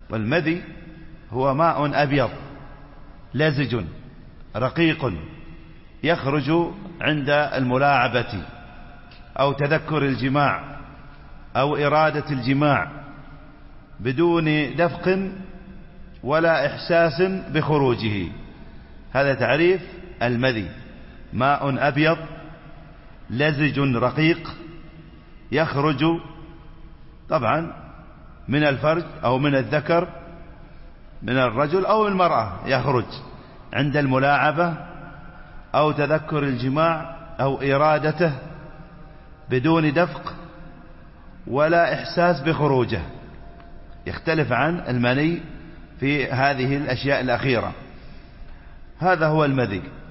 والمذي هو ماء أبيض لزج رقيق يخرج عند الملاعبة أو تذكر الجماع أو إرادة الجماع بدون دفق ولا إحساس بخروجه. هذا تعريف المذي: ماء أبيض لزج رقيق يخرج طبعا من الفرج أو من الذكر، من الرجل أو المرأة، يخرج عند الملاعبة أو تذكر الجماع أو إرادته بدون دفق ولا إحساس بخروجه. يختلف عن المني في هذه الأشياء الأخيرة. هذا هو المذي.